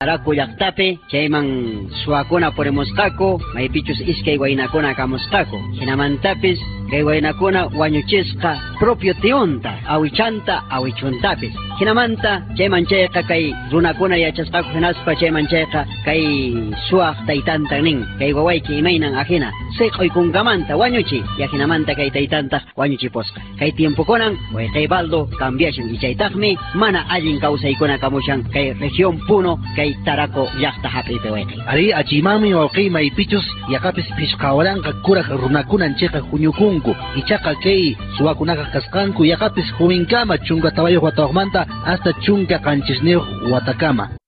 Araku llaqtapi chayman suwakuna purimusqaku, maypichus iskay waynakuna kamusqaku. Hinamantapis kay waynakuna wañuchisqa propio tiyunta, awichanta, awichuntapis. Hinamanta chayman chayqa kay runakuna yachasqaku hinaspa chayman chayqa kay suwaq taytanta nin, kay wawayki imaynan ajina siq'uykunkamanta wañuchi, ya hinamanta kay taytanta wañuchiposqa. Kay tiempokunan wayqiybaldo cambiashan, y chaytaqmi mana allin kawsaykuna kamushan kay región Puno kay Taraco llaqta hap'ipi wayqiy. Ari achimami wawqiy maypichus yaqapis pishqawaranqa kuraq runakunan chayqa huñukunku, ichaqa kay suwakunaqa kasqanku yaqapis huminkama chunka tawayuq watawaqmanta hasta chunka qanchisniyuq watakama.